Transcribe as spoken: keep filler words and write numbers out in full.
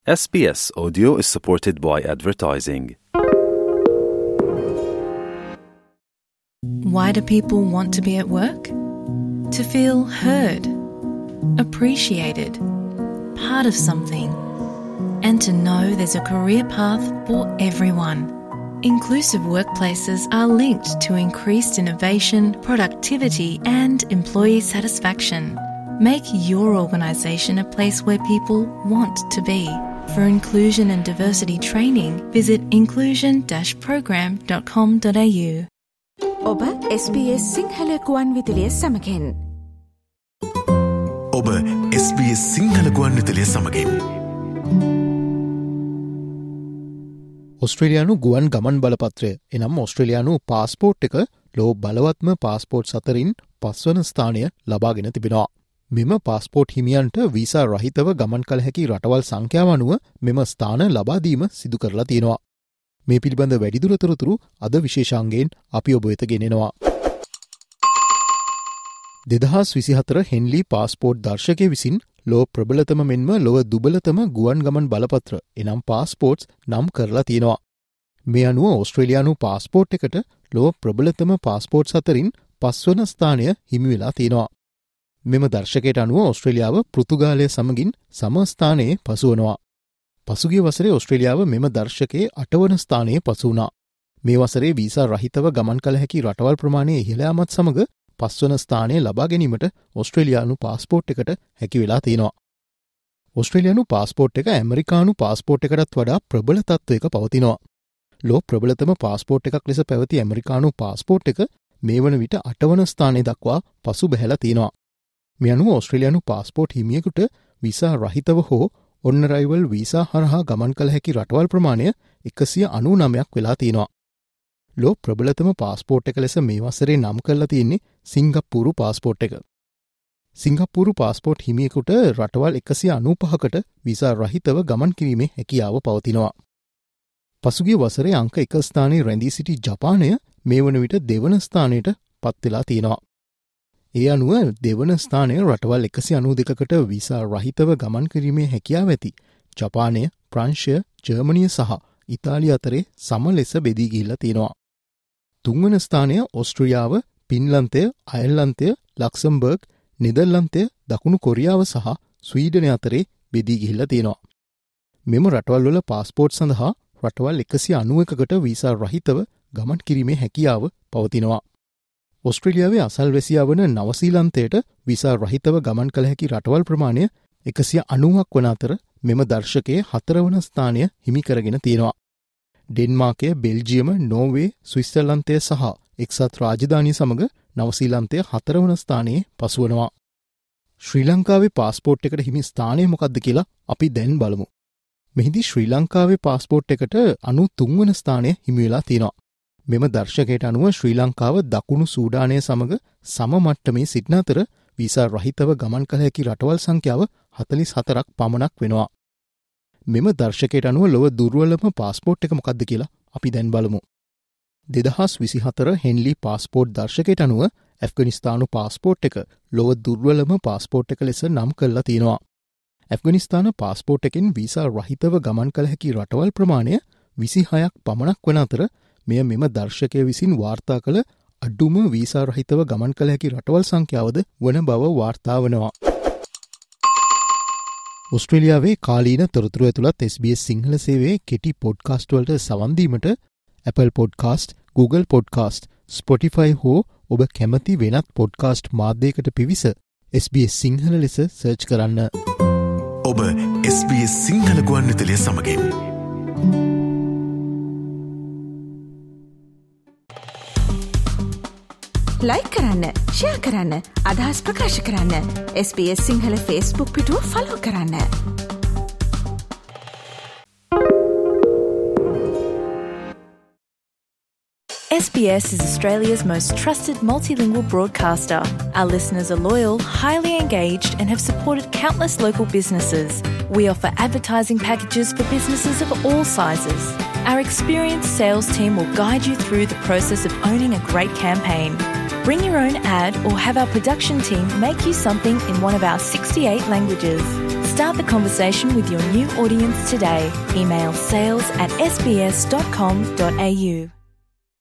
S B S Audio is supported by advertising. Why do people want to be at work? To feel heard, appreciated, part of something, and to know there's a career path for everyone. Inclusive workplaces are linked to increased innovation, productivity, and employee satisfaction. Make your organisation a place where people want to be. For inclusion and diversity training, visit inclusion dash program dot com dot a u. ඔබ S B S Sinhala ගුවන් විදුලිය සමගින්. ඔබ S B S Sinhala ගුවන් විදුලිය සමගින්. ඔස්ට්‍රේලියානු ගුවන් ගමන් බලපත්‍රය එනම් ඔස්ට්‍රේලියානු පාස්පෝර්ට් එක ලෝ බලවත්ම පාස්පෝර්ට් අතරින් පස්වන ස්ථානය ලබාගෙන තිබෙනවා. මෙම පාස්පෝර්ට් හිමියන්ට වීසා රහිතව ගමන් කළ හැකි රටවල් සංඛ්‍යාව අනුව මෙම ස්ථාන ලබාදීම සිදු කරලා තියෙනවා. මේ පිළිබඳ වැඩිදුර තොරතුරු අද විශේෂාංගයෙන් අපි ඔබ වෙත ගෙනෙනවා. දෙදහස් විසිහතර හෙන්ලි පාස්පෝර්ට් දර්ශකය විසින් ලෝ ප්‍රබලතම මෙන්ම ලොව දුබලතම ගුවන් ගමන් බලපත්‍ර එනම් පාස්පෝර්ට්ස් නම් කරලා තියෙනවා. මේ අනුව ඔස්ට්‍රේලියානු පාස්පෝර්ට් එකට ලෝ ප්‍රබලතම පාස්පෝර්ට්ස් අතරින් පස්වන ස්ථානය හිමි වෙලා තියෙනවා. මෙම දර්ශකයට අනුව ඔස්ට්‍රේලියාව පෘතුගාලය සමගින් සමස්ථානයේ පසුවනවා. පසුගිය වසරේ ඔස්ට්‍රේලියාව මෙම දර්ශකයේ අටවන ස්ථානයේ පසු වුණා. මේ වසරේ වීසා රහිතව ගමන් කළ හැකි රටවල් ප්‍රමාණය ඉහළ යාමත් සමග පස්වන ස්ථානය ලබා ගැනීමට ඔස්ට්‍රේලියානු පාස්පෝර්ට් එකට හැකි වෙලා තියෙනවා. ඔස්ට්‍රේලියානු පාස්පෝර්ට් එක ඇමරිකානු පාස්පෝර්ට් එකටත් වඩා ප්‍රබල තත්ත්වයක පවතිනවා. ලෝ ප්‍රබලතම පාස්පෝර්ට් එකක් ලෙස පැවති ඇමරිකානු පාස්පෝර්ට් එක මේ වන විට අටවන ස්ථානය දක්වා පසු බැහැලා තියෙනවා. මේ අනුව ඔස්ට්‍රේලියානු පාස්පෝර්ට් හිමියෙකුට වීසා රහිතව හෝ ඔන්න රයිවල් වීසා හරහා ගමන් කළ හැකි රටවල් ප්‍රමාණය එකසිය අනූනමයක් වෙලා තියෙනවා. ලෝ ප්‍රබලතම පාස්පෝර්ට් එක ලෙස මේ වසරේ නම් කරලා තියෙන්නේ සිංගප්පූරු පාස්පෝර්ට් එක. සිංගප්පූරු පාස්පෝර්ට් හිමියෙකුට රටවල් එකසිය අනූපහකට වීසා රහිතව ගමන් කිරීමේ හැකියාව පවතිනවා. පසුගිය වසරේ අංක එක ස්ථානයේ රැඳී සිටි ජපානය මේ වන විට දෙවන ස්ථානයට පත් වෙලා තියෙනවා. ඒ අනුව දෙවන ස්ථානය රටවල් එකසිය අනූ දෙකකට වීසා රහිතව ගමන් කිරීමේ හැකියාව ඇති ජපානය, ප්‍රංශය, ජර්මනිය සහ ඉතාලිය අතරේ සම ලෙස බෙදී ගිහිල්ලා තියෙනවා. තුන්වන ස්ථානය ඔස්ට්‍රියාව, පින්ලන්තය, අයර්ලන්තය, ලක්සම්බර්ග්, නෙදර්ලන්තය, දකුණු කොරියාව සහ ස්වීඩනය අතරේ බෙදී ගිහිල්ලා තියෙනවා. මෙම රටවල් වල පාස්පෝර්ට් සඳහා රටවල් එකසිය අනූ එකකට වීසා රහිතව ගමන් කිරීමේ හැකියාව පවතිනවා. ඔස්ට්‍රේලියාවේ අසල්වැසියා වන නවසීලන්තයට වීසා රහිතව ගමන් කළ හැකි රටවල් ප්‍රමාණය එකසිය අනූවක් වන අතර මෙම දර්ශකයේ හතරවන ස්ථානය හිමි කරගෙන තියෙනවා. ඩෙන්මාර්කය, බෙල්ජියම, නෝර්වේ, ස්විට්සර්ලන්තය සහ එක්සත් රාජධානිය සමග නවසීලන්තය හතරවන ස්ථානයේ පසුවනවා. ශ්‍රී ලංකාවේ පාස්පෝර්ට් එකට හිමි ස්ථානය මොකක්ද කියලා අපි දැන් බලමු. මෙහිදී ශ්‍රී ලංකාවේ පාස්පෝර්ට් එකට අනූ තුන්වන ස්ථානය හිමි වෙලා තියෙනවා. මෙම දර්ශකයට අනුව ශ්‍රී ලංකාව දකුණු සූඩානය සමග සම මට්ටමේ සිටින අතර වීසා රහිතව ගමන් කළ හැකි රටවල් සංඛ්‍යාව හතළිස් හතරක් පමණක් වෙනවා. මෙම දර්ශකයට අනුව ලොව දුර්වලම පාස්පෝර්ට් එක මොකක්ද කියලා අපි දැන් බලමු. දෙදහස් විසිහතර හෙන්ලි පාස්පෝර්ට් දර්ශකයට අනුව ඇෆ්ගනිස්තානු පාස්පෝර්ට් එක ලොව දුර්වලම පාස්පෝර්ට් එක ලෙස නම් කරලා තියෙනවා. ඇෆ්ගනිස්තාන පාස්පෝර්ට් එකෙන් වීසා රහිතව ගමන් කළ හැකි රටවල් ප්‍රමාණය විසිහයක් පමණක් වන අතර මෙය මෙම දර්ශකය විසින් වාර්තා කළ අඩුම වීසා රහිතව ගමන් කළ හැකි රටවල් සංඛ්‍යාවද වන බව වාර්තා වනවා. ඔස්ට්‍රේලියාවේ කාලීන තොරතුරු ඇතුළත් S B S සිංහල සේවයේ කෙටි පොඩ්කාස්ට් වලට සවන් දීමට Apple Podcast, Google Podcast, Spotify හෝ ඔබ කැමති වෙනත් පොඩ්කාස්ට් මාධ්‍යයකට පිවිස S B S සිංහල ලෙස සර්ච් කරන්න. ඔබ S B S සිංහල ගුවන් විදුලිය සමගින්. ලයික් කරන්න, ෂෙයා කරන්න, අදහස් ප්‍රකාශ කරන්න. S B S Sinhala Facebook පිටුව ෆලෝ කරන්න. S B S is Australia's most trusted multilingual broadcaster. Our listeners are loyal, highly engaged, and have supported countless local businesses. We offer advertising packages for businesses of all sizes. Our experienced sales team will guide you through the process of owning a great campaign. Bring your own ad or have our production team make you something in one of our sixty-eight languages. Start the conversation with your new audience today. Email sales at s b s dot com dot a u.